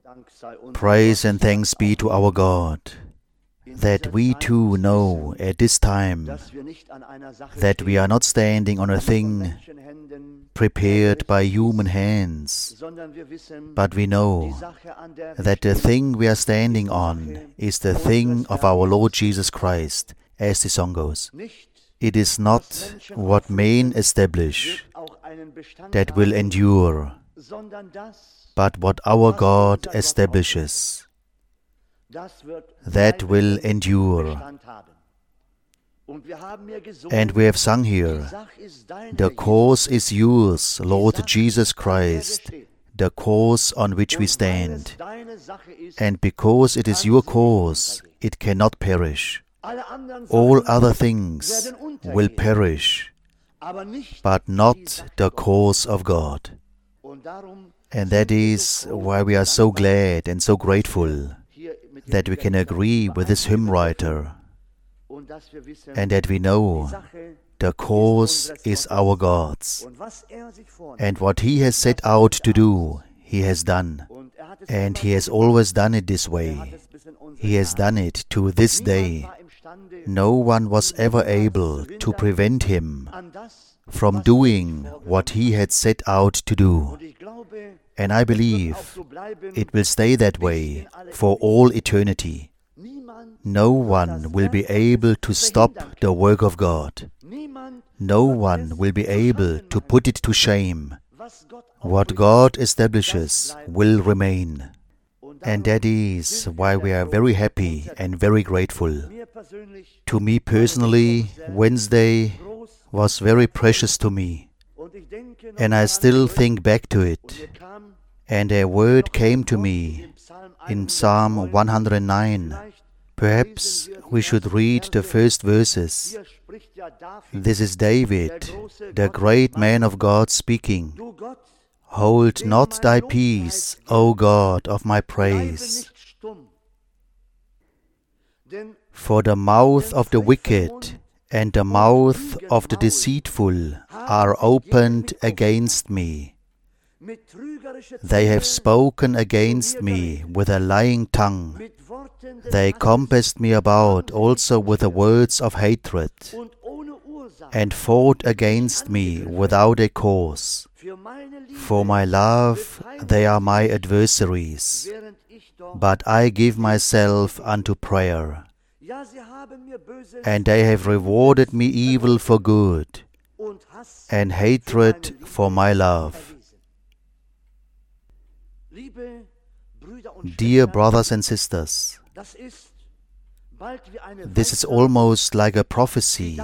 Praise and thanks be to our God, that we too know at this time that we are not standing on a thing prepared by human hands, but we know that the thing we are standing on is the thing of our Lord Jesus Christ, as the song goes. It is not what men establish that will endure, but what our God establishes, that will endure. And we have sung here, the cause is yours, Lord Jesus Christ, the cause on which we stand. And because it is your cause, it cannot perish. All other things will perish, but not the cause of God. And that is why we are so glad and so grateful that we can agree with this hymn writer, and that we know the cause is our God's. And what He has set out to do, He has done. And He has always done it this way. He has done it to this day. No one was ever able to prevent Him from doing what He had set out to do. And I believe it will stay that way for all eternity. No one will be able to stop the work of God. No one will be able to put it to shame. What God establishes will remain. And that is why we are very happy and very grateful. To me personally, Wednesday was very precious to me. And I still think back to it. And a word came to me in Psalm 109. Perhaps we should read the first verses. This is David, the great man of God, speaking. Hold not thy peace, O God of my praise. For the mouth of the wicked and the mouth of the deceitful are opened against me. They have spoken against me with a lying tongue. They compassed me about also with the words of hatred, and fought against me without a cause. For my love they are my adversaries, but I give myself unto prayer. And they have rewarded me evil for good, and hatred for my love. Dear brothers and sisters, this is almost like a prophecy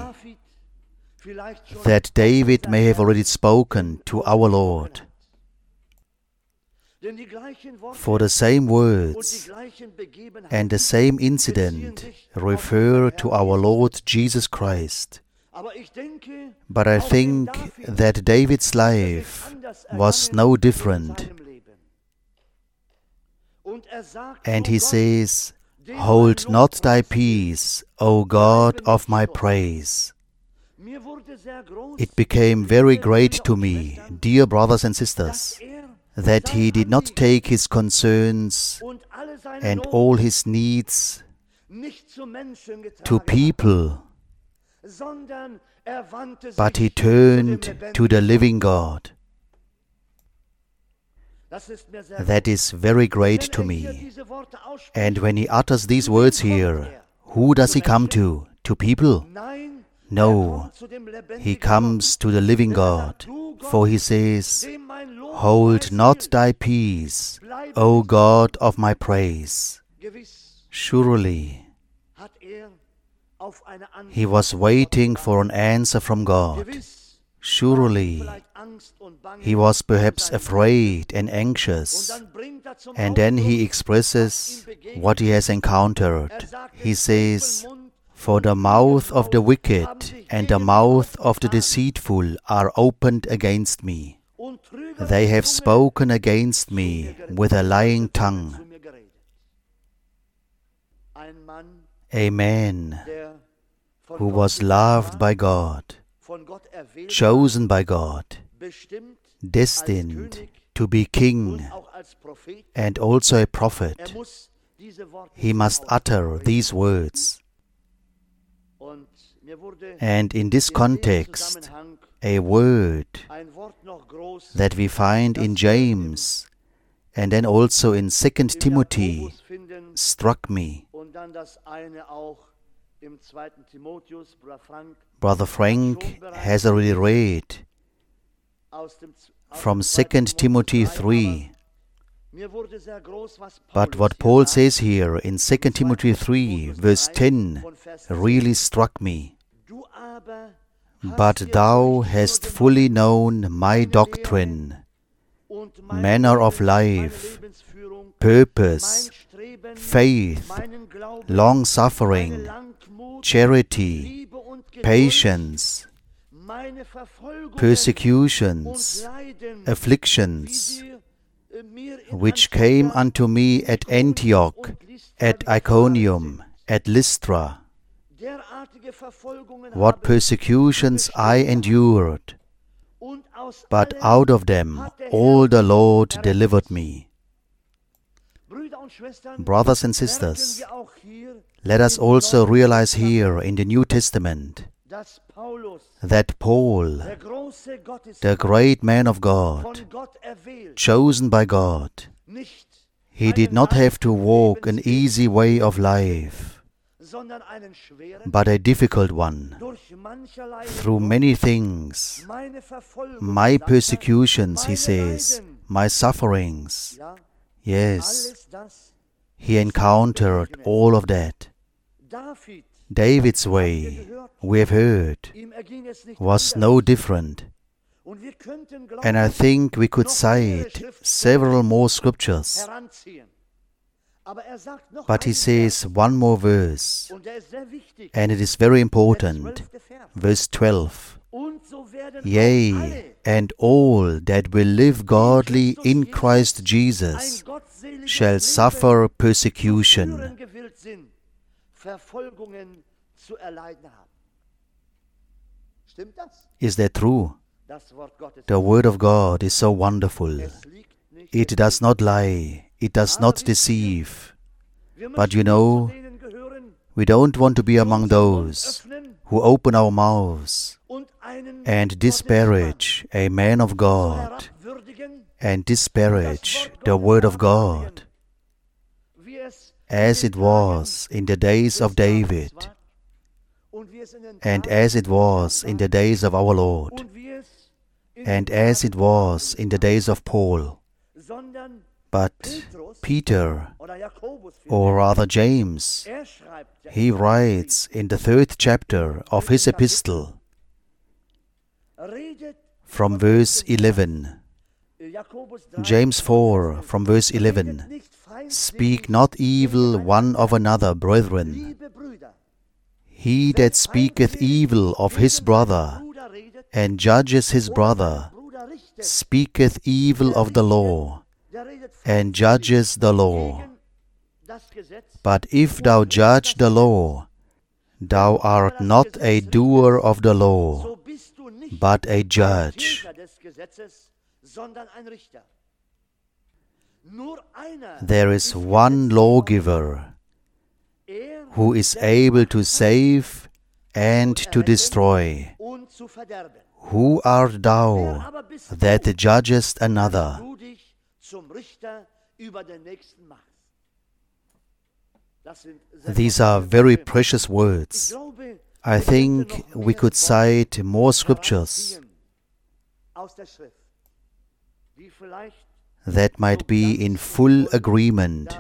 that David may have already spoken to our Lord. For the same words and the same incident refer to our Lord Jesus Christ. But I think that David's life was no different. And he says, Hold not thy peace, O God of my praise. It became very great to me, dear brothers and sisters, that he did not take his concerns and all his needs to people, but he turned to the living God. That is very great to me. And when he utters these words here, who does he come to? To people? No, he comes to the living God. For he says, Hold not thy peace, O God of my praise. Surely, he was waiting for an answer from God. Surely, he was perhaps afraid and anxious, and then he expresses what he has encountered. He says, For the mouth of the wicked and the mouth of the deceitful are opened against me. They have spoken against me with a lying tongue. A man who was loved by God, chosen by God, destined to be king and also a prophet, he must utter these words. And in this context, a word that we find in James and then also in 2 Timothy struck me. Brother Frank has already read from 2 Timothy 3. But what Paul says here in 2 Timothy 3, verse 10, really struck me. But thou hast fully known my doctrine, manner of life, purpose, faith, long-suffering, charity, patience, persecutions, afflictions, which came unto me at Antioch, at Iconium, at Lystra. What persecutions I endured, but out of them all the Lord delivered me. Brothers and sisters, let us also realize here in the New Testament that Paul, the great man of God, chosen by God, he did not have to walk an easy way of life, but a difficult one. Through many things, my persecutions, he says, my sufferings, yes, he encountered all of that. David's way, we have heard, was no different. And I think we could cite several more scriptures. But he says one more verse, and it is very important. Verse 12. Yea, and all that will live godly in Christ Jesus shall suffer persecution. Is that true? The Word of God is so wonderful. It does not lie. It does not deceive. But you know, we don't want to be among those who open our mouths and disparage a man of God and disparage the Word of God, as it was in the days of David and as it was in the days of our Lord and as it was in the days of Paul. But Peter, or rather James, he writes in the 3rd chapter of his epistle, from verse 11, James 4, from verse 11, speak not evil one of another, brethren. He that speaketh evil of his brother, and judges his brother, speaketh evil of the law, and judges the law. But if thou judge the law, thou art not a doer of the law, but a judge. There is one lawgiver who is able to save and to destroy. Who art thou that judgest another? These are very precious words. I think we could cite more scriptures that might be in full agreement.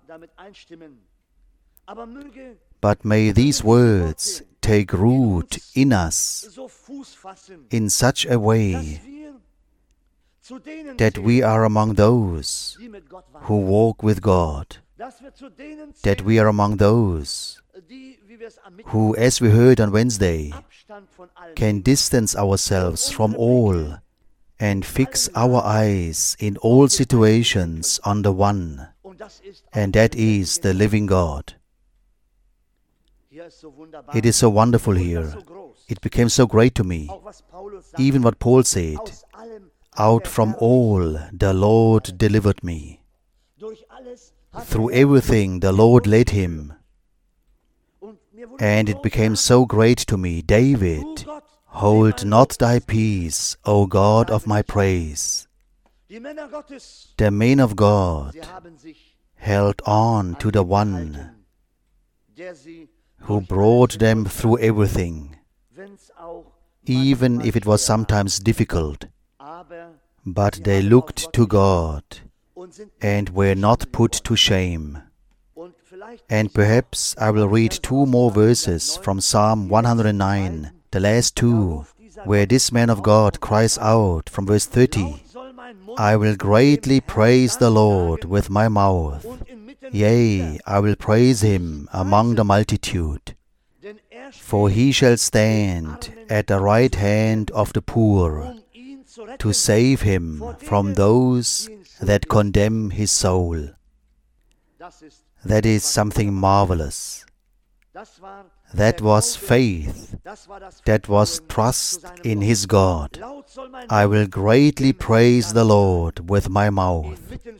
But may these words take root in us in such a way that we are among those who walk with God, that we are among those who, as we heard on Wednesday, can distance ourselves from all and fix our eyes in all situations on the one, and that is the living God. It is so wonderful here. It became so great to me. Even what Paul said, Out from all the Lord delivered me. Through everything the Lord led him. And it became so great to me, David, hold not thy peace, O God of my praise. The men of God held on to the one who brought them through everything, even if it was sometimes difficult. But they looked to God and were not put to shame. And perhaps I will read 2 more verses from Psalm 109, the last 2, where this man of God cries out from verse 30, I will greatly praise the Lord with my mouth. Yea, I will praise him among the multitude. For he shall stand at the right hand of the poor, to save him from those that condemn his soul. That is something marvelous. That was faith. That was trust in his God. I will greatly praise the Lord with my mouth.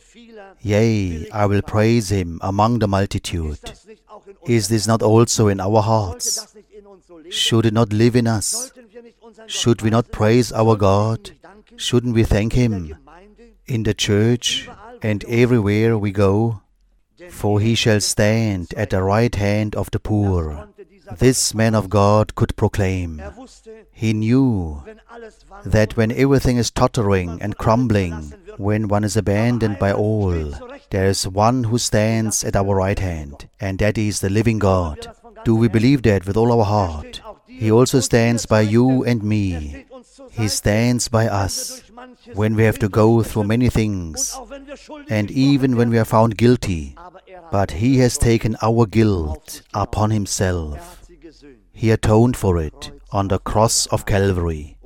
Yea, I will praise him among the multitude. Is this not also in our hearts? Should it not live in us? Should we not praise our God? Shouldn't we thank him in the church and everywhere we go? For he shall stand at the right hand of the poor. This man of God could proclaim. He knew that when everything is tottering and crumbling, when one is abandoned by all, there is one who stands at our right hand, and that is the living God. Do we believe that with all our heart? He also stands by you and me. He stands by us when we have to go through many things, and even when we are found guilty. But he has taken our guilt upon himself. He atoned for it on the cross of Calvary.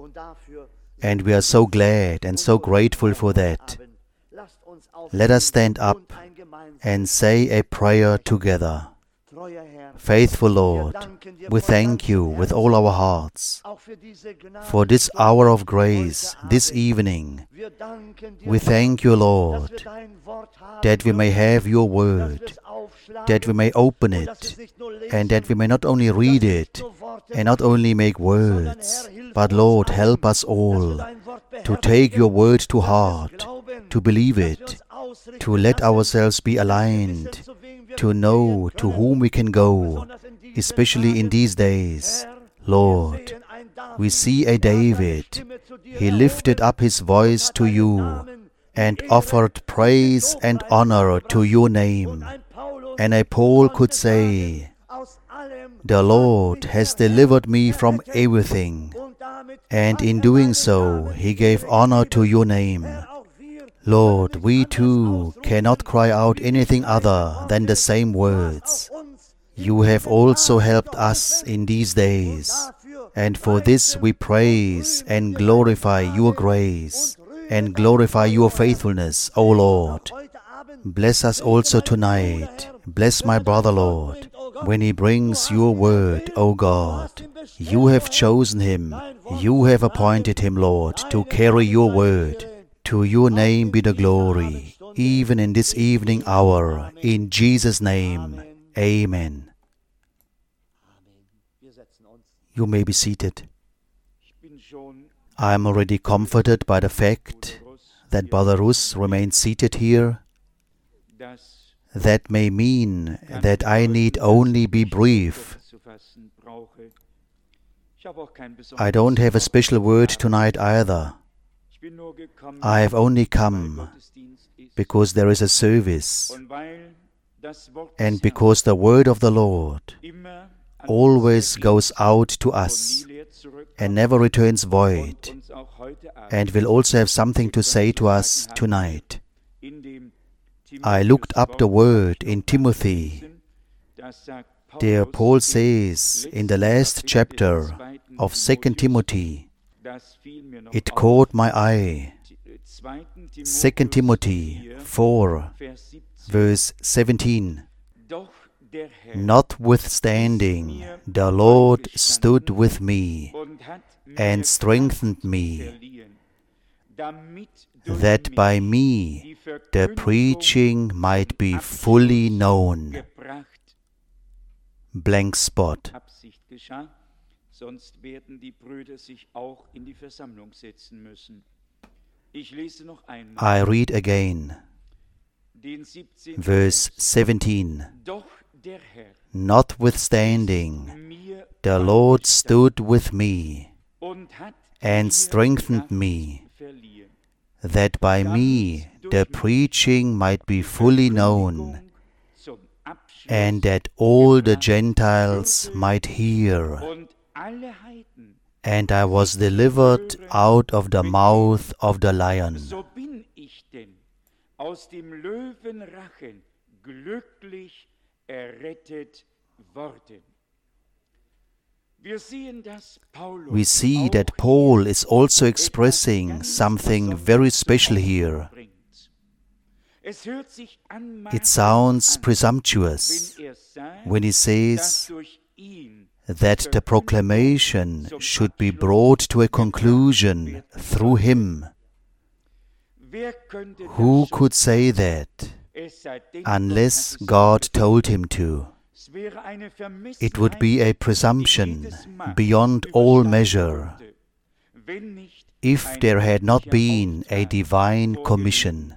And we are so glad and so grateful for that. Let us stand up and say a prayer together. Faithful Lord, we thank you with all our hearts for this hour of grace, this evening. We thank you, Lord, that we may have your word, that we may open it, and that we may not only read it and not only make words, but Lord, help us all to take your word to heart, to believe it, to let ourselves be aligned, to know to whom we can go, especially in these days. Lord, we see a David. He lifted up his voice to you and offered praise and honor to your name. And a Paul could say, the Lord has delivered me from everything, and in doing so, he gave honor to your name. Lord, we too cannot cry out anything other than the same words. You have also helped us in these days, and for this we praise and glorify your grace and glorify your faithfulness, O Lord. Bless us also tonight. Bless my brother, Lord, when he brings your word, O God. You have chosen him. You have appointed him, Lord, to carry your word. To your name be the glory, even in this evening hour. In Jesus' name, amen. You may be seated. I am already comforted by the fact that Brother Russ remains seated here. That may mean that I need only be brief. I don't have a special word tonight either. I have only come because there is a service, and because the word of the Lord always goes out to us and never returns void, and will also have something to say to us tonight. I looked up the word in Timothy. There Paul says in the last chapter of 2 Timothy, it caught my eye. 2 Timothy 4, verse 17. Notwithstanding, the Lord stood with me and strengthened me, that by me the preaching might be fully known. Blank spot. Sonst werden die Brüder sich auch in die Versammlung setzen müssen. Ich lese noch einmal. I read again. Verse 17. Doch der Herr, notwithstanding, the Lord stood with me and strengthened me, that by me the preaching might be fully known, and that all the Gentiles might hear. And I was delivered out of the mouth of the lion. So bin ich denn aus dem Löwenrachen glücklich errettet worden. We see that Paul is also expressing something very special here. It sounds presumptuous when he says that the proclamation should be brought to a conclusion through him. Who could say that unless God told him to? It would be a presumption beyond all measure if there had not been a divine commission.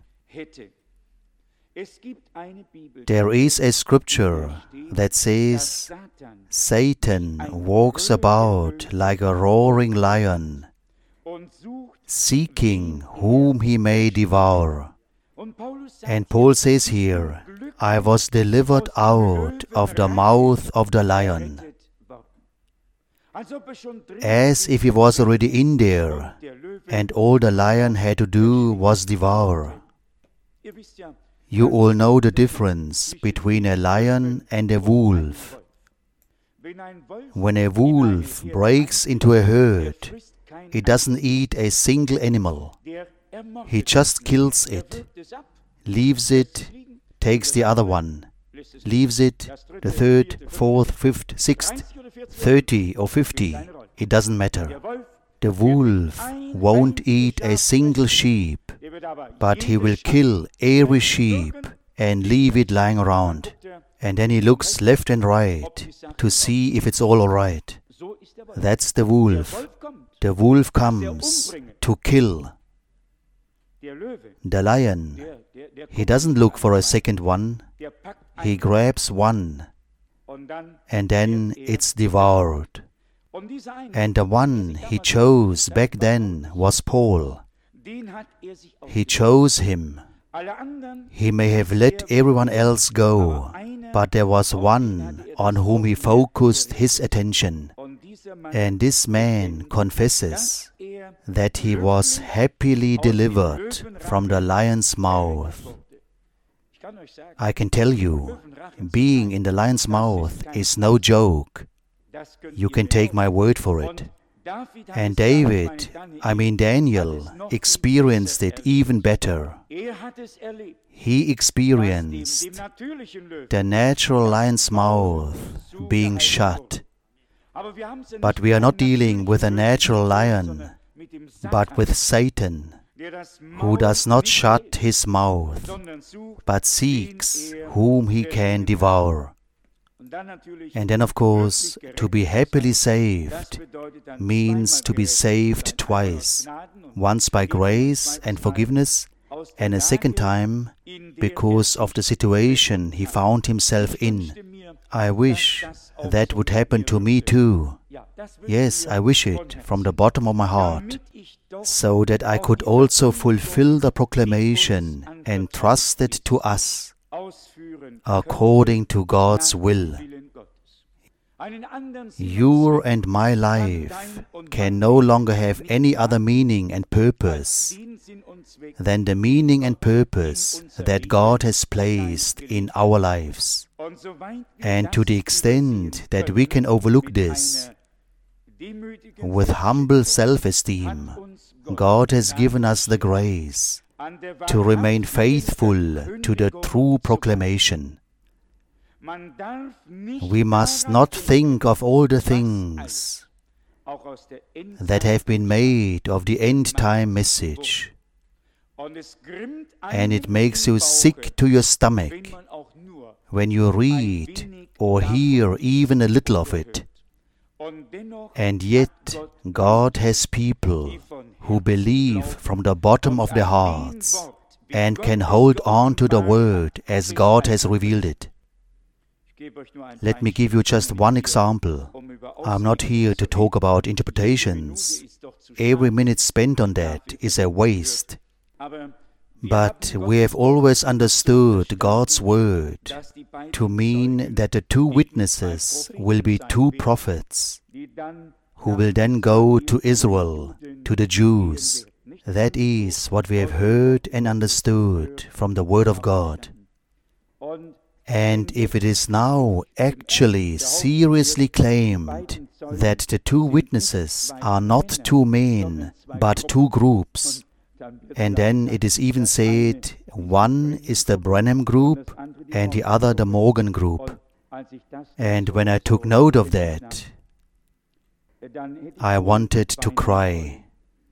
There is a scripture that says, Satan walks about like a roaring lion, seeking whom he may devour. And Paul says here, I was delivered out of the mouth of the lion. As if he was already in there, and all the lion had to do was devour. You all know the difference between a lion and a wolf. When a wolf breaks into a herd, he doesn't eat a single animal. He just kills it, leaves it, takes the other one, leaves it, the third, fourth, fifth, sixth, 30 or 50, it doesn't matter. The wolf won't eat a single sheep, but he will kill every sheep and leave it lying around. And then he looks left and right to see if it's all right. That's the wolf. The wolf comes to kill. The lion, he doesn't look for a second one. He grabs one, and then it's devoured. And the one he chose back then was Paul. He chose him. He may have let everyone else go, but there was one on whom he focused his attention. And this man confesses that he was happily delivered from the lion's mouth. I can tell you, being in the lion's mouth is no joke. You can take my word for it. And Daniel, experienced it even better. He experienced the natural lion's mouth being shut. But we are not dealing with a natural lion, but with Satan, who does not shut his mouth, but seeks whom he can devour. And then, of course, to be happily saved means to be saved twice, once by grace and forgiveness, and a second time because of the situation he found himself in. I wish that would happen to me too. Yes, I wish it from the bottom of my heart, so that I could also fulfill the proclamation and trust it to us according to God's will. Your and my life can no longer have any other meaning and purpose than the meaning and purpose that God has placed in our lives. And to the extent that we can overlook this, with humble self-esteem, God has given us the grace to remain faithful to the true proclamation. We must not think of all the things that have been made of the end-time message. And it makes you sick to your stomach when you read or hear even a little of it. And yet God has people who believe from the bottom of their hearts and can hold on to the Word as God has revealed it. Let me give you just one example. I'm not here to talk about interpretations. Every minute spent on that is a waste. But we have always understood God's Word to mean that the two witnesses will be two prophets who will then go to Israel, to the Jews. That is what we have heard and understood from the Word of God. And if it is now actually seriously claimed that the two witnesses are not two men, but two groups, and then it is even said one is the Branham group and the other the Morgan group. And when I took note of that, I wanted to cry.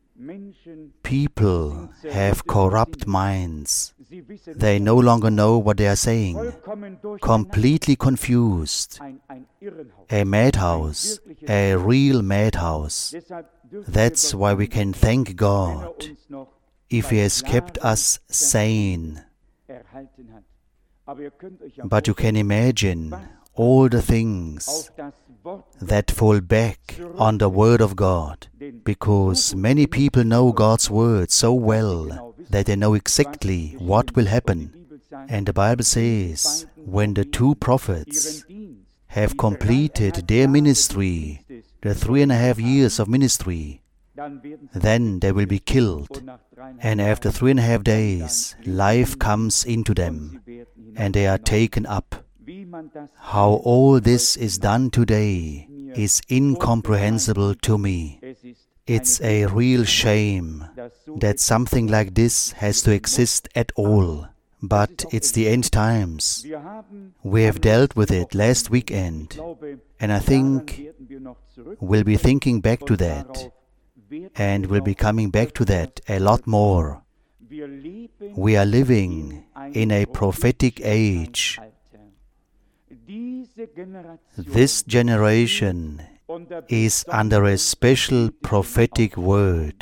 People have corrupt minds. They no longer know what they are saying. Completely confused. A madhouse, a real madhouse. That's why we can thank God if He has kept us sane. But you can imagine all the things that fall back on the Word of God, because many people know God's Word so well that they know exactly what will happen. And the Bible says, when the two prophets have completed their ministry, the 3.5 years of ministry, then they will be killed. And after 3.5 days, life comes into them, and they are taken up. How all this is done today is incomprehensible to me. It's a real shame that something like this has to exist at all. But it's the end times. We have dealt with it last weekend, and I think we'll be thinking back to that, and we'll be coming back to that a lot more. We are living in a prophetic age. This generation is under a special prophetic word.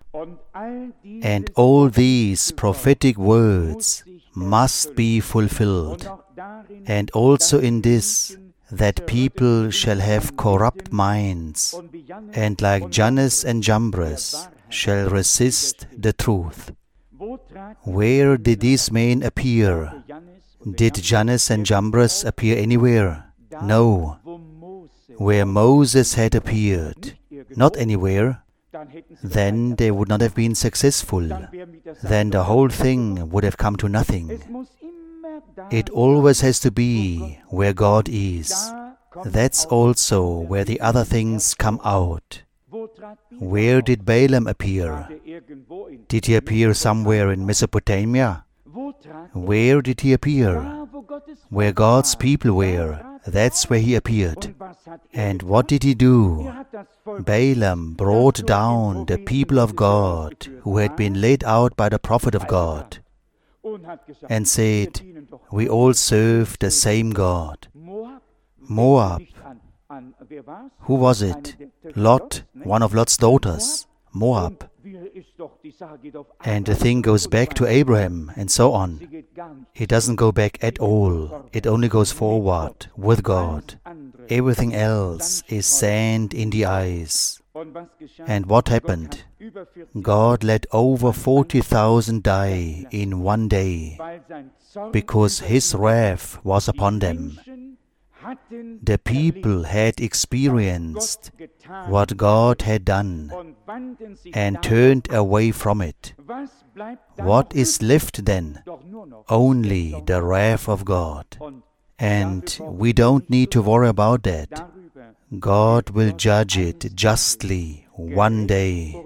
And all these prophetic words must be fulfilled. And also in this, that people shall have corrupt minds, and like Jannes and Jambres shall resist the truth. Where did these men appear? Did Jannes and Jambres appear anywhere? No. Where Moses had appeared, not anywhere. Then they would not have been successful. Then the whole thing would have come to nothing. It always has to be where God is. That's also where the other things come out. Where did Balaam appear? Did he appear somewhere in Mesopotamia? Where did he appear? Where God's people were. That's where he appeared. And what did he do? Balaam brought down the people of God who had been laid out by the prophet of God and said, we all serve the same God. Moab. Who was it? Lot, one of Lot's daughters. Moab. And the thing goes back to Abraham and so on. It doesn't go back at all. It only goes forward with God. Everything else is sand in the eyes. And what happened? God let over 40,000 die in one day because His wrath was upon them. The people had experienced what God had done and turned away from it. What is left then? Only the wrath of God. And we don't need to worry about that. God will judge it justly one day.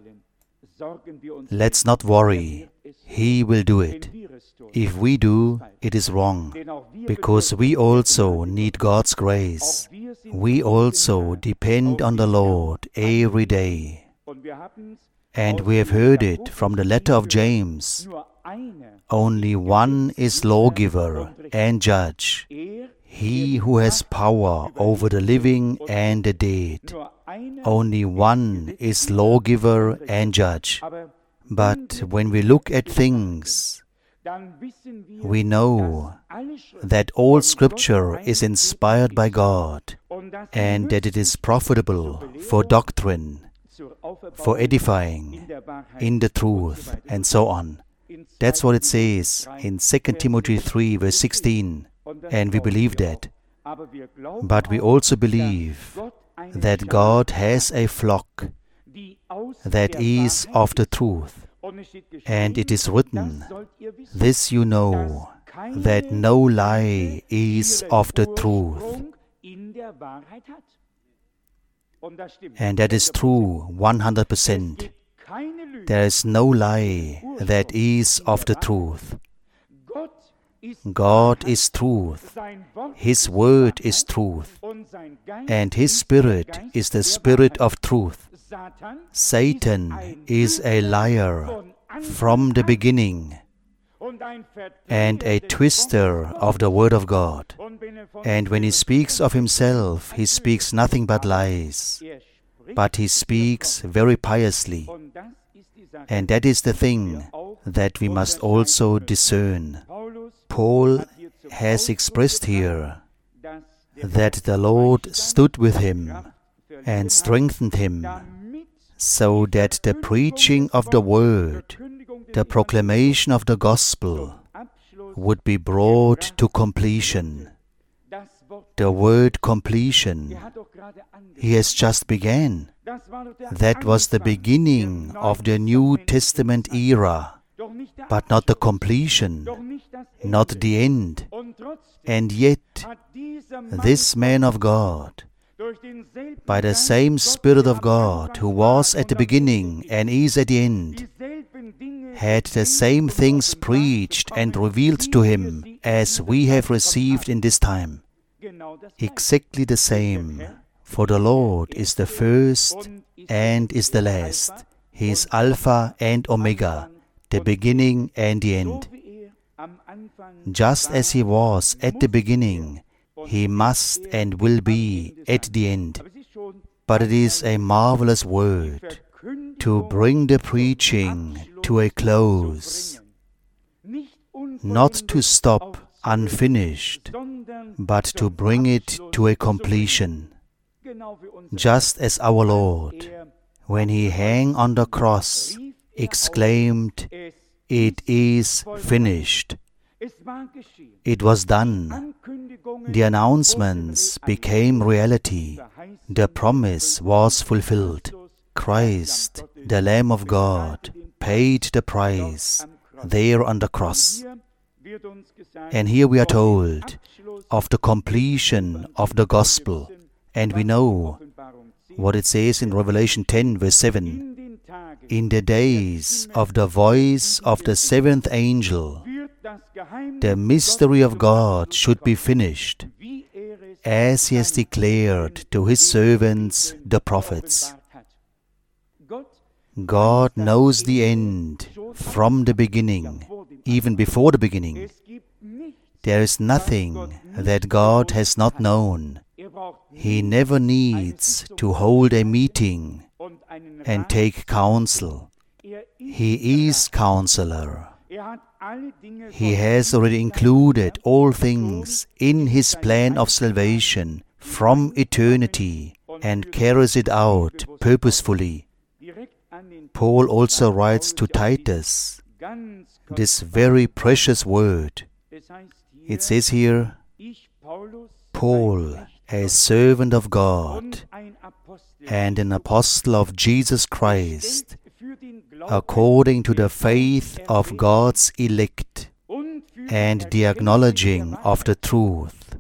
Let's not worry. He will do it. If we do, it is wrong, because we also need God's grace. we also depend on the Lord every day. And we have heard it from the letter of James. Only one is lawgiver and judge, he who has power over the living and the dead. Only one is lawgiver and judge. But when we look at things, we know that all Scripture is inspired by God and that it is profitable for doctrine, for edifying in the truth, and so on. That's what it says in 2 Timothy 3, verse 16, and we believe that. But we also believe that God has a flock that is of the truth. And it is written, this you know, that no lie is of the truth. And that is true 100%. There is no lie that is of the truth. God is truth. His word is truth. And His Spirit is the Spirit of truth. Satan is a liar from the beginning and a twister of the Word of God. And when he speaks of himself, he speaks nothing but lies. But he speaks very piously. And that is the thing that we must also discern. Paul has expressed here that the Lord stood with him and strengthened him, so that the preaching of the Word, the proclamation of the Gospel, would be brought to completion. The word completion, he has just began. That was the beginning of the New Testament era, but not the completion, not the end. And yet, this man of God, by the same Spirit of God who was at the beginning and is at the end, had the same things preached and revealed to him as we have received in this time. Exactly the same, for the Lord is the first and is the last. He is Alpha and Omega, the beginning and the end. Just as He was at the beginning, He must and will be at the end. But it is a marvelous word to bring the preaching to a close, not to stop unfinished, but to bring it to a completion. Just as our Lord, when He hung on the cross, exclaimed, "It is finished." It was done. The announcements became reality. The promise was fulfilled. Christ, the Lamb of God, paid the price there on the cross. And here we are told of the completion of the gospel. And we know what it says in Revelation 10, verse 7. In the days of the voice of the seventh angel, the mystery of God should be finished, as He has declared to His servants, the prophets. God knows the end from the beginning, even before the beginning. There is nothing that God has not known. He never needs to hold a meeting and take counsel. He is Counselor. He has already included all things in His plan of salvation from eternity and carries it out purposefully. Paul also writes to Titus this very precious word. It says here, Paul, a servant of God and an apostle of Jesus Christ, according to the faith of God's elect and the acknowledging of the truth,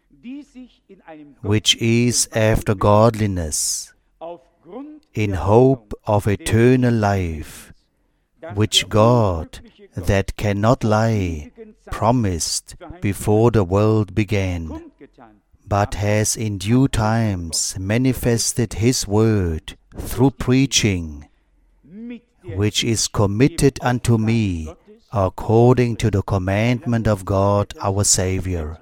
which is after godliness, in hope of eternal life, which God, that cannot lie, promised before the world began, but has in due times manifested His word through preaching, which is committed unto me according to the commandment of God our Savior.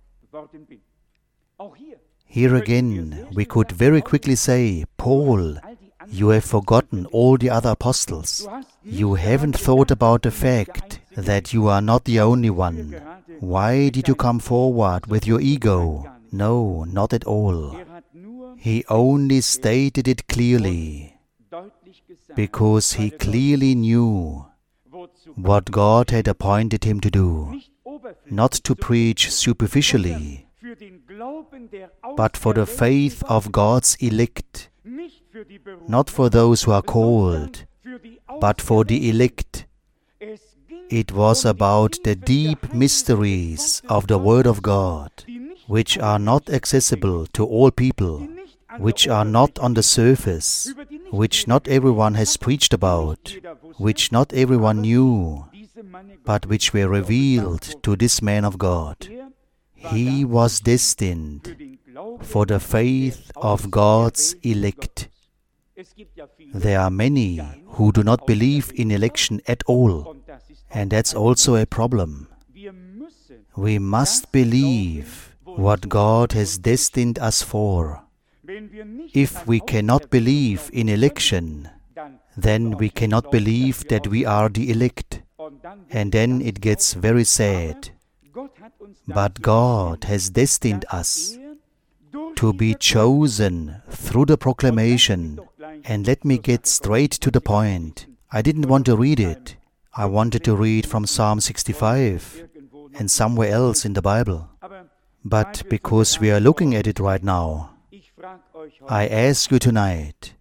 Here again, we could very quickly say, Paul, you have forgotten all the other apostles. You haven't thought about the fact that you are not the only one. Why did you come forward with your ego? No, not at all. He only stated it clearly, because he clearly knew what God had appointed him to do, not to preach superficially, but for the faith of God's elect, not for those who are called, but for the elect. It was about the deep mysteries of the Word of God, which are not accessible to all people, which are not on the surface, which not everyone has preached about, which not everyone knew, but which were revealed to this man of God. He was destined for the faith of God's elect. There are many who do not believe in election at all, and that's also a problem. We must believe what God has destined us for. If we cannot believe in election, then we cannot believe that we are the elect, and then it gets very sad. But God has destined us to be chosen through the proclamation. And let me get straight to the point. I didn't want to read it. I wanted to read from Psalm 65 and somewhere else in the Bible. But because we are looking at it right now, I ask you tonight,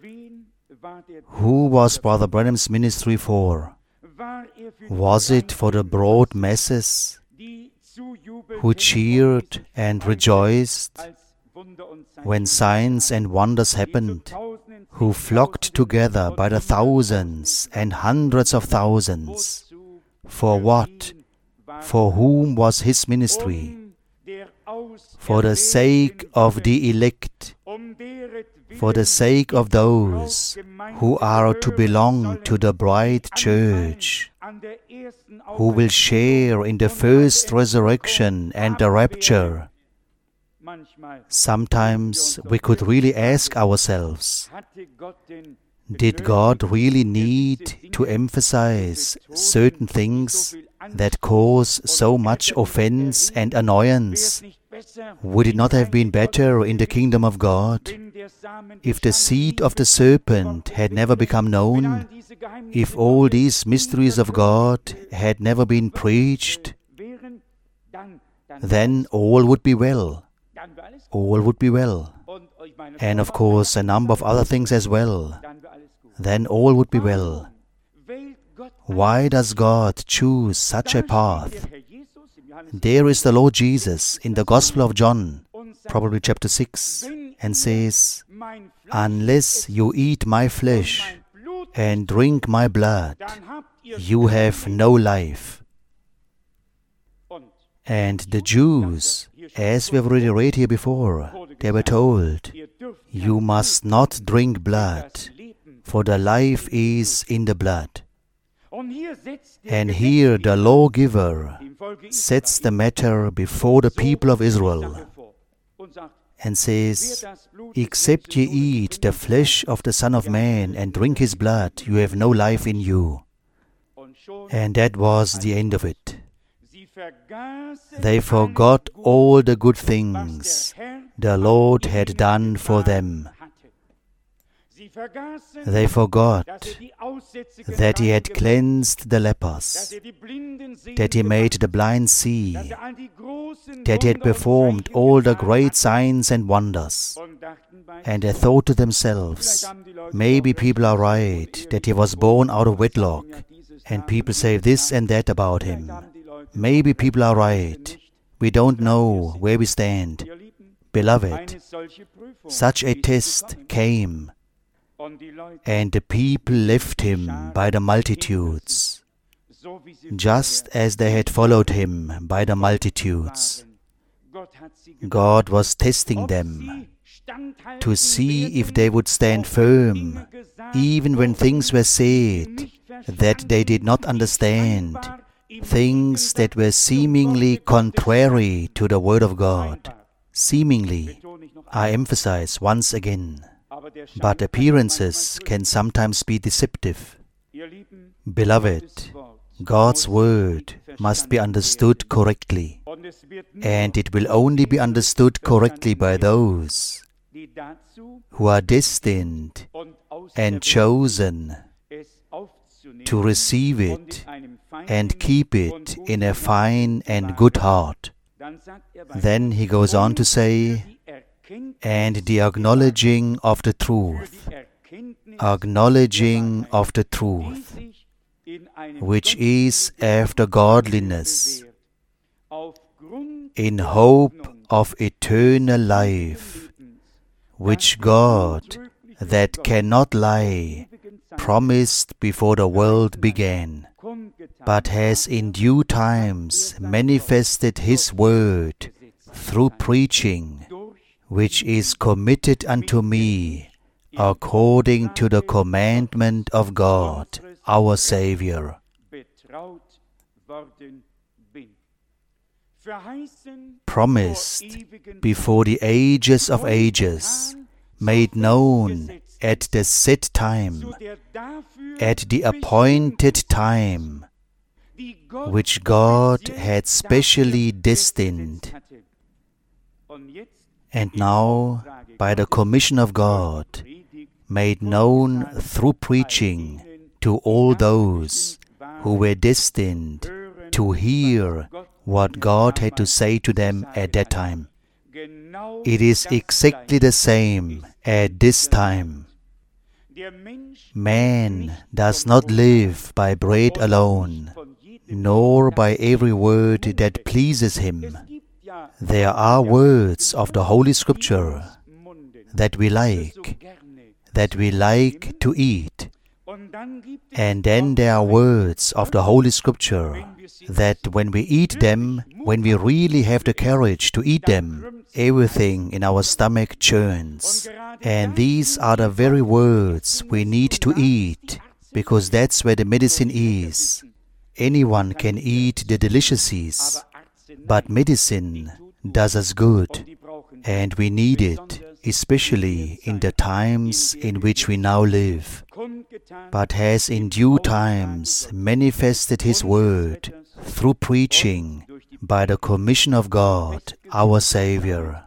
who was Brother Branham's ministry for? Was it for the broad masses who cheered and rejoiced when signs and wonders happened, who flocked together by the thousands and hundreds of thousands? For what? For whom was his ministry? For the sake of the elect, for the sake of those who are to belong to the bride church, who will share in the first resurrection and the rapture. Sometimes we could really ask ourselves, did God really need to emphasize certain things that cause so much offense and annoyance? Would it not have been better in the kingdom of God if the seed of the serpent had never become known, if all these mysteries of God had never been preached? Then all would be well. All would be well. And of course a number of other things as well. Then all would be well. Why does God choose such a path? There is the Lord Jesus in the Gospel of John, probably chapter 6, and says, unless you eat my flesh and drink my blood, you have no life. And the Jews, as we have already read here before, they were told, you must not drink blood, for the life is in the blood. And here the lawgiver sets the matter before the people of Israel and says, except ye eat the flesh of the Son of Man and drink his blood, you have no life in you. And that was the end of it. They forgot all the good things the Lord had done for them. They forgot that He had cleansed the lepers, that He made the blind see, that He had performed all the great signs and wonders. And they thought to themselves, maybe people are right, that He was born out of wedlock, and people say this and that about Him. Maybe people are right. We don't know where we stand. Beloved, such a test came, and the people left Him by the multitudes, just as they had followed Him by the multitudes. God was testing them to see if they would stand firm, even when things were said that they did not understand, things that were seemingly contrary to the Word of God. Seemingly, I emphasize once again, but appearances can sometimes be deceptive. Beloved, God's Word must be understood correctly, and it will only be understood correctly by those who are destined and chosen to receive it and keep it in a fine and good heart. Then he goes on to say, and the acknowledging of the truth, acknowledging of the truth, which is after godliness, in hope of eternal life, which God, that cannot lie, promised before the world began, but has in due times manifested His word through preaching, which is committed unto me, according to the commandment of God, our Savior. Promised before the ages of ages, made known at the set time, at the appointed time, which God had specially destined. And now, by the commission of God, made known through preaching to all those who were destined to hear what God had to say to them at that time. It is exactly the same at this time. Man does not live by bread alone, nor by every word that pleases him. There are words of the Holy Scripture that we like to eat. And then there are words of the Holy Scripture that when we eat them, when we really have the courage to eat them, everything in our stomach churns. And these are the very words we need to eat, because that's where the medicine is. Anyone can eat the delicacies, but medicine does us good, and we need it, especially in the times in which we now live, but has in due times manifested His word through preaching by the commission of God, our Savior.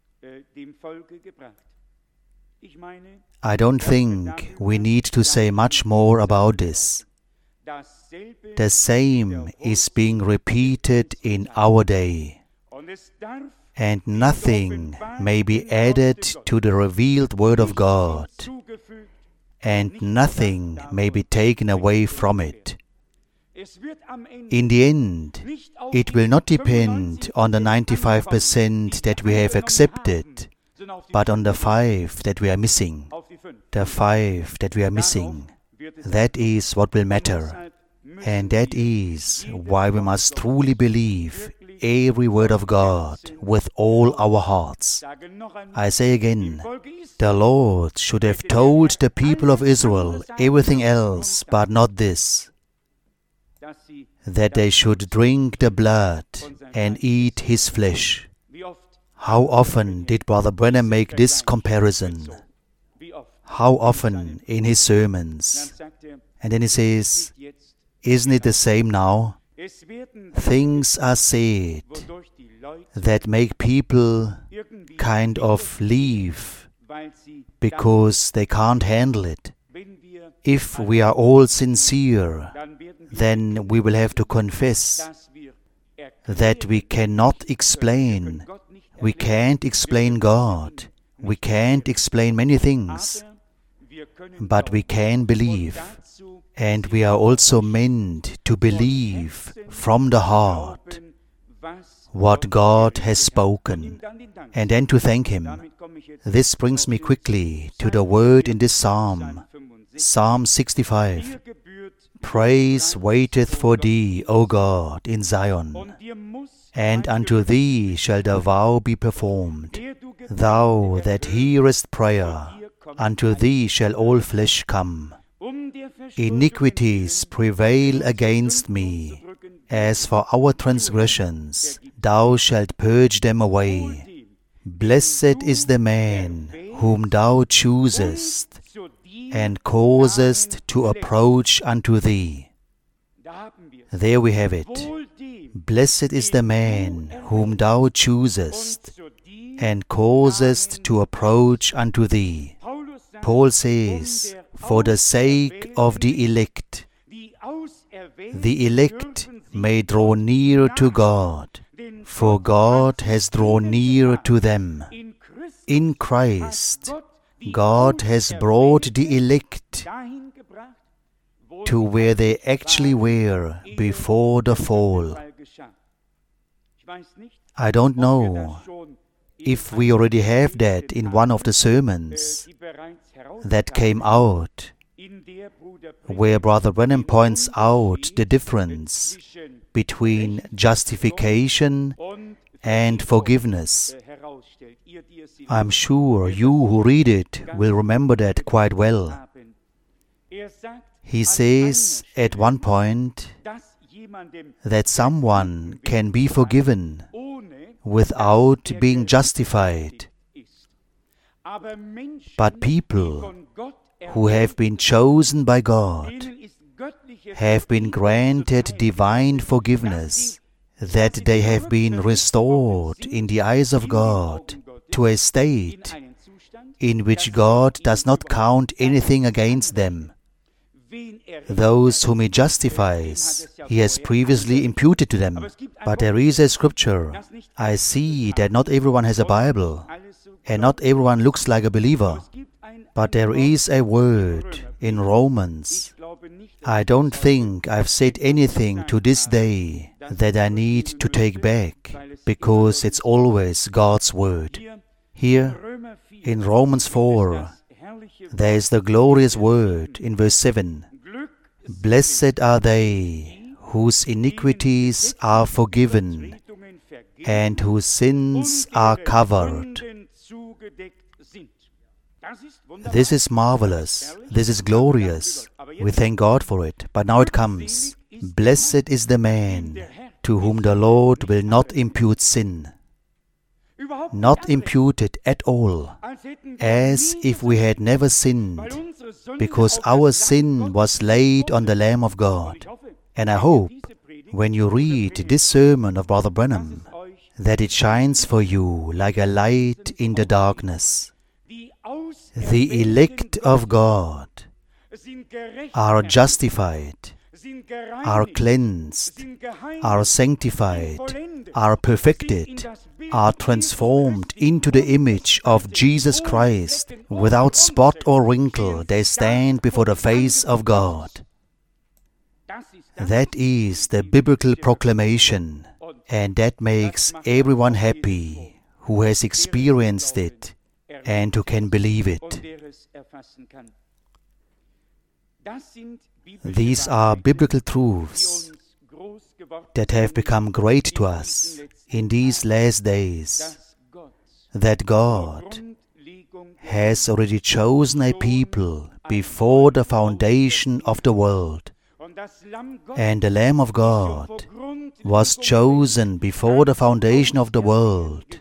I don't think we need to say much more about this. The same is being repeated in our day, and nothing may be added to the revealed Word of God, and nothing may be taken away from it. In the end, it will not depend on the 95% that we have accepted, but on the 5 that we are missing. The 5 that we are missing, that is what will matter. And that is why we must truly believe every word of God with all our hearts. I say again, the Lord should have told the people of Israel everything else but not this, that they should drink the blood and eat His flesh. How often did Brother Branham make this comparison? How often in his sermons? And then he says, isn't it the same now? Things are said that make people kind of leave because they can't handle it. If we are all sincere, then we will have to confess that we cannot explain. We can't explain God. We can't explain many things. But we can believe. And we are also meant to believe from the heart what God has spoken, and then to thank Him. This brings me quickly to the word in this psalm, Psalm 65. Praise waiteth for Thee, O God, in Zion, and unto thee shall the vow be performed. Thou that hearest prayer, unto thee shall all flesh come. Iniquities prevail against me. As for our transgressions, thou shalt purge them away. Blessed is the man whom thou choosest, and causest to approach unto thee. There we have it. Blessed is the man whom thou choosest, and causest to approach unto thee. Paul says, for the sake of the elect may draw near to God, for God has drawn near to them. In Christ, God has brought the elect to where they actually were before the fall. I don't know if we already have that in one of the sermons that came out, where Brother Branham points out the difference between justification and forgiveness. I'm sure you who read it will remember that quite well. He says at one point that someone can be forgiven without being justified. But people who have been chosen by God have been granted divine forgiveness, that they have been restored in the eyes of God to a state in which God does not count anything against them. Those whom He justifies, He has previously imputed to them. But there is a scripture. I see that not everyone has a Bible, and not everyone looks like a believer. But there is a word in Romans. I don't think I've said anything to this day that I need to take back, because it's always God's word. Here, in Romans 4, there is the glorious word in verse 7. Blessed are they whose iniquities are forgiven and whose sins are covered. This is marvelous. This is glorious. We thank God for it. But now it comes. Blessed is the man to whom the Lord will not impute sin. Not imputed at all, as if we had never sinned, because our sin was laid on the Lamb of God. And I hope, when you read this sermon of Brother Branham, that it shines for you like a light in the darkness. The elect of God are justified, are cleansed, are sanctified, are perfected, are transformed into the image of Jesus Christ. Without spot or wrinkle, they stand before the face of God. That is the biblical proclamation, and that makes everyone happy who has experienced it and who can believe it. These are biblical truths that have become great to us in these last days, that God has already chosen a people before the foundation of the world, and the Lamb of God was chosen before the foundation of the world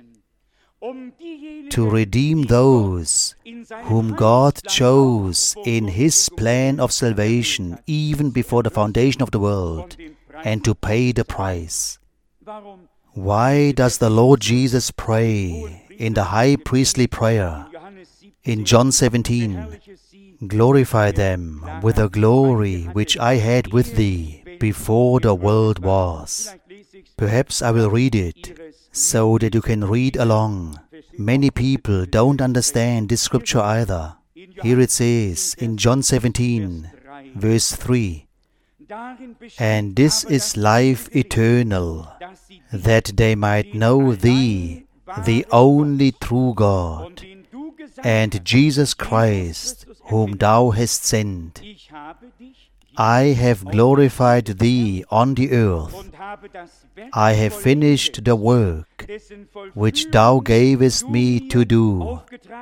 to redeem those whom God chose in His plan of salvation even before the foundation of the world, and to pay the price. Why does the Lord Jesus pray in the high priestly prayer in John 17, glorify them with the glory which I had with thee before the world was? Perhaps I will read it so that you can read along. Many people don't understand this scripture either. Here it says in John 17, verse 3, and this is life eternal, that they might know thee, the only true God, and Jesus Christ, whom thou hast sent. I have glorified Thee on the earth. I have finished the work which Thou gavest me to do.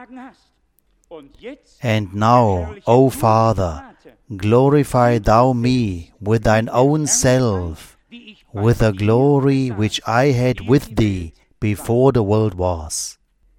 And now, O Father, glorify Thou me with Thine own self, with the glory which I had with Thee before the world was.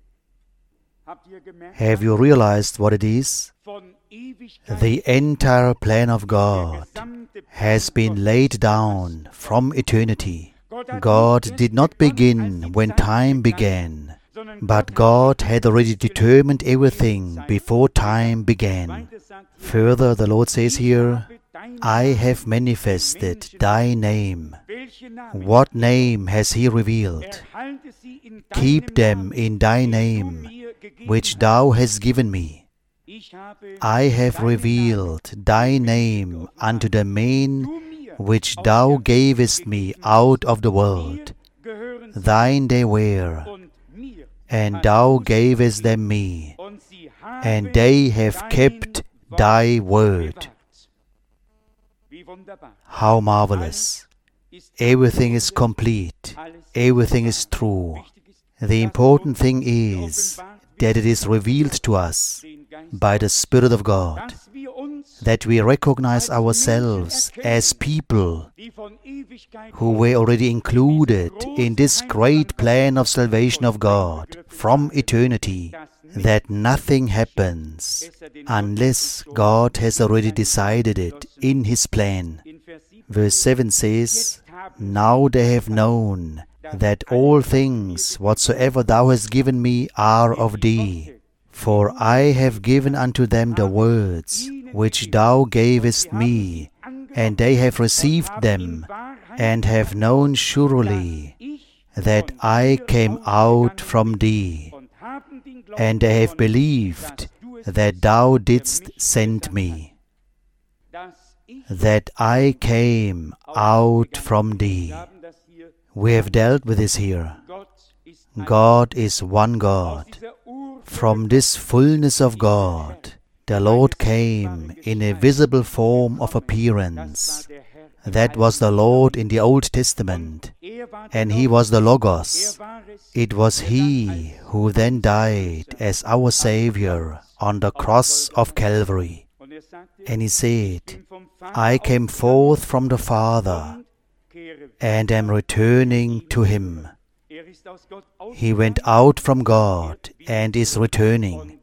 Have you realized what it is? The entire plan of God has been laid down from eternity. God did not begin when time began, but God had already determined everything before time began. Further, the Lord says here, I have manifested Thy name. What name has He revealed? Keep them in Thy name, which Thou hast given me. I have revealed Thy name unto the men which Thou gavest me out of the world. Thine they were, and Thou gavest them me, and they have kept Thy word. How marvelous! Everything is complete. Everything is true. The important thing is that it is revealed to us by the Spirit of God, that we recognize ourselves as people who were already included in this great plan of salvation of God from eternity, that nothing happens unless God has already decided it in His plan. Verse 7 says, Now they have known that all things whatsoever Thou hast given me are of Thee. For I have given unto them the words which Thou gavest me, and they have received them, and have known surely that I came out from Thee, and they have believed that Thou didst send me, that I came out from Thee. We have dealt with this here. God is one God. From this fullness of God, the Lord came in a visible form of appearance. That was the Lord in the Old Testament, and He was the Logos. It was He who then died as our Savior on the cross of Calvary. And He said, I came forth from the Father, and am returning to Him. He went out from God and is returning.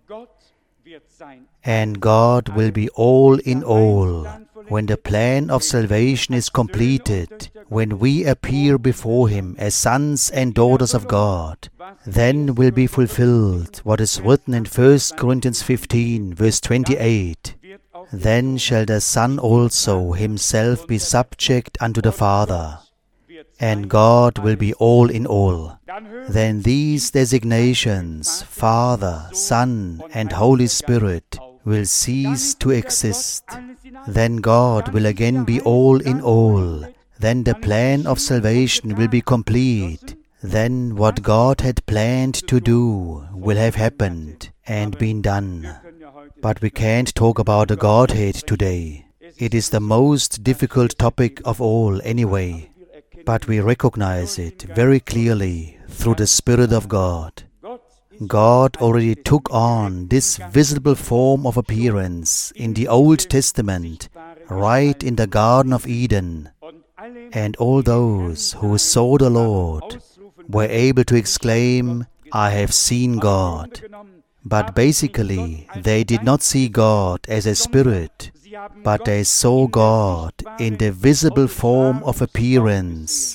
And God will be all in all when the plan of salvation is completed, when we appear before Him as sons and daughters of God. Then will be fulfilled what is written in 1 Corinthians 15, verse 28. Then shall the Son also Himself be subject unto the Father, and God will be all in all. Then these designations, Father, Son, and Holy Spirit, will cease to exist. Then God will again be all in all. Then the plan of salvation will be complete. Then what God had planned to do will have happened and been done. But we can't talk about the Godhead today. It is the most difficult topic of all anyway. But we recognize it very clearly through the Spirit of God. God already took on this visible form of appearance in the Old Testament, right in the Garden of Eden. And all those who saw the Lord were able to exclaim, I have seen God. But basically, they did not see God as a spirit, but they saw God in the visible form of appearance.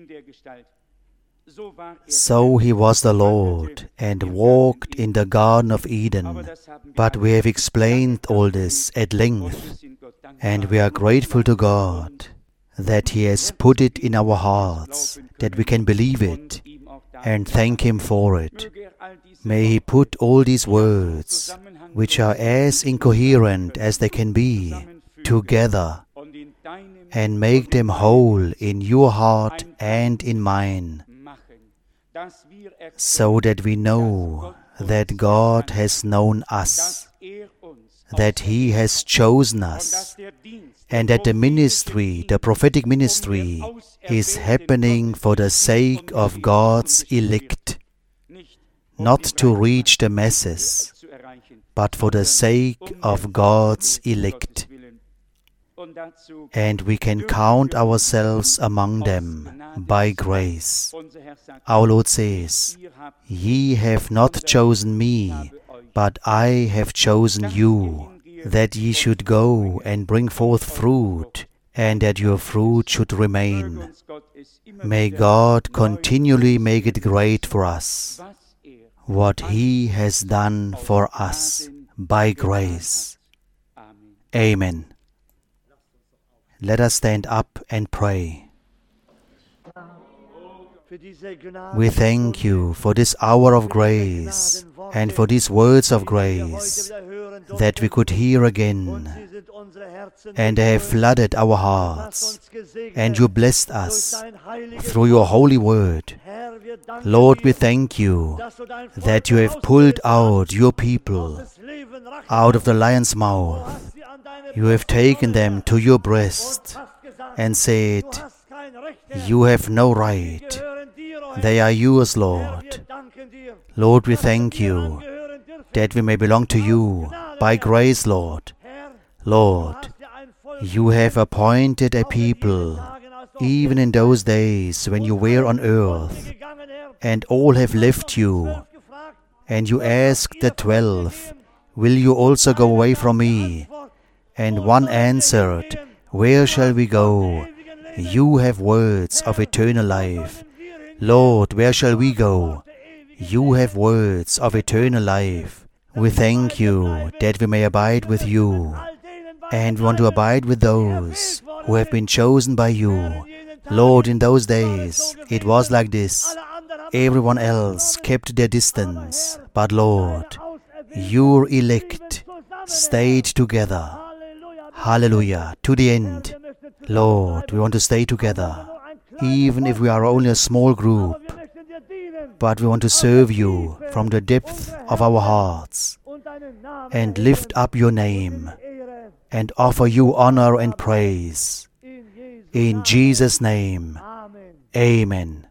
So He was the Lord and walked in the Garden of Eden. But we have explained all this at length, and we are grateful to God that He has put it in our hearts, that we can believe it, and thank Him for it. May He put all these words, which are as incoherent as they can be, together, and make them whole in your heart and in mine, so that we know that God has known us, that He has chosen us, and that the ministry, the prophetic ministry, is happening for the sake of God's elect, not to reach the masses, but for the sake of God's elect. And we can count ourselves among them by grace. Our Lord says, "Ye have not chosen me, but I have chosen you, that ye should go and bring forth fruit, and that your fruit should remain." May God continually make it great for us, what He has done for us by grace. Amen. Let us stand up and pray. We thank You for this hour of grace and for these words of grace that we could hear again, and they have flooded our hearts, and You blessed us through Your holy word. Lord, we thank You that You have pulled out Your people out of the lion's mouth. You have taken them to Your breast and said, "You have no right. They are Yours, Lord." Lord, we thank You that we may belong to You by grace, Lord. Lord, You have appointed a people, even in those days when You were on earth, and all have left You. And You asked the 12, "Will you also go away from me?" And one answered, "Where shall we go? You have words of eternal life. Lord, where shall we go? You have words of eternal life." We thank You that we may abide with You, and we want to abide with those who have been chosen by You. Lord, in those days it was like this. Everyone else kept their distance, but Lord, Your elect stayed together. Hallelujah, to the end. Lord, we want to stay together, even if we are only a small group, but we want to serve You from the depth of our hearts and lift up Your name and offer You honor and praise. In Jesus' name, amen.